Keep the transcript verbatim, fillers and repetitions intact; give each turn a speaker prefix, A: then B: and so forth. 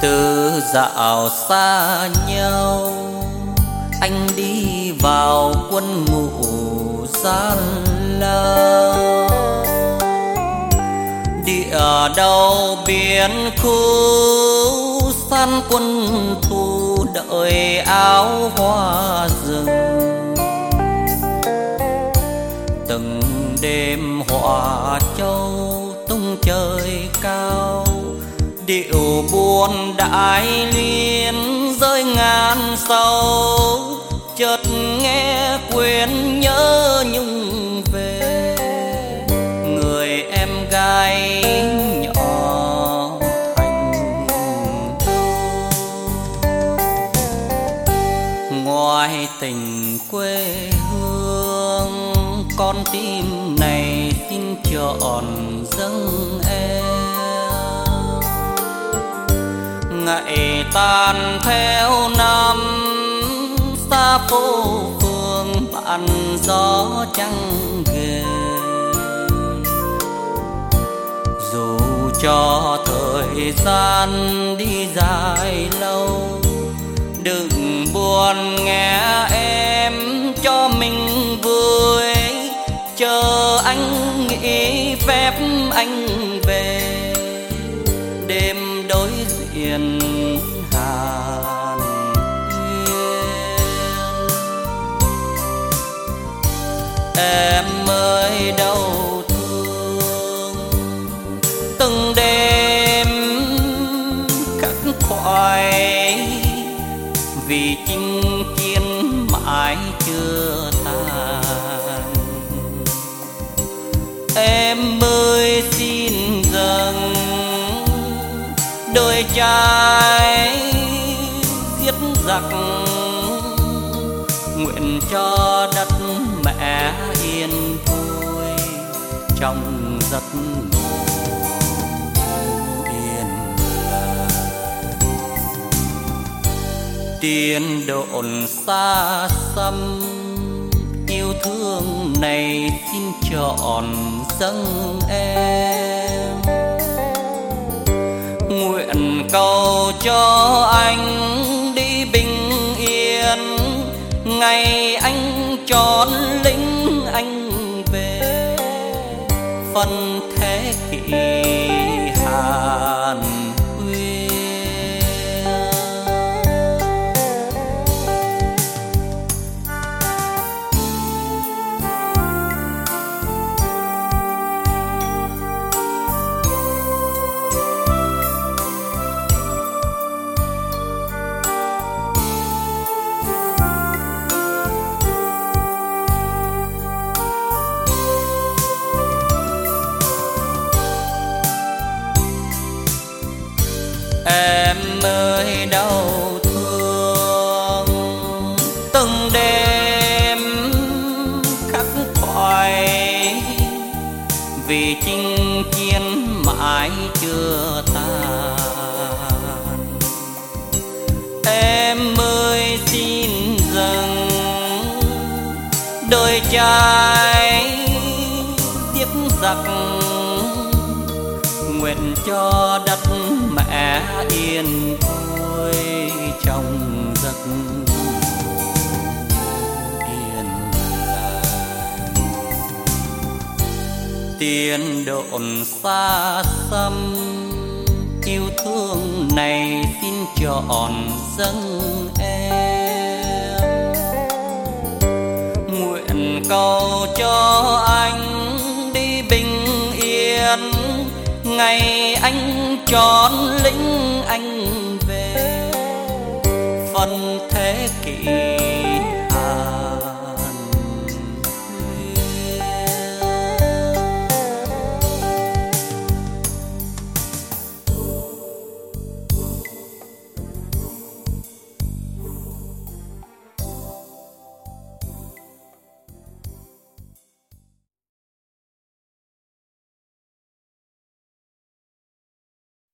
A: Từ dạo xa nhau, anh đi vào quân ngũ gian lao. Địa đầu biển khu san quân thù đợi áo hoa rừng. Từng đêm họa châu tung trời cao, điệu buồn đại liên rơi ngàn sâu. Chợt nghe quyến nhớ nhung về người em gái nhỏ thành đô. Ngoài tình quê hương, con tim này xin trọn dâng em. Ngày tan theo năm xa phố phường, bạn gió trăng ghề. Dù cho thời gian đi dài lâu, đừng buồn nghe em cho mình vui. Chờ anh nghĩ phép anh về, đêm đối diện Hàn Huyên. Em ơi đau thương từng đêm khắc khoải, vì chinh chiến mãi chưa tàn. Em ơi xin dâng đôi trai giết giặc, nguyện cho đất mẹ yên vui trong giấc ngủ yên lành. Tiên độn xa xăm, yêu thương này xin trọn dâng em. Nguyện cầu cho anh đi bình yên, ngày anh tròn lính anh về. Phần thế kỷ Hàn Huyên. Em ơi đau thương từng đêm khắc khoải, vì chinh chiến mãi chưa tàn. Em ơi xin dâng đôi trai giết giặc, nguyện cho đất mẹ yên vui trong giấc yên lành. Tiên độn xa xăm, yêu thương này xin trọn dâng em. Nguyện cầu cho anh đi bình yên, ngày anh tròn lính anh về. Phần thế kỷ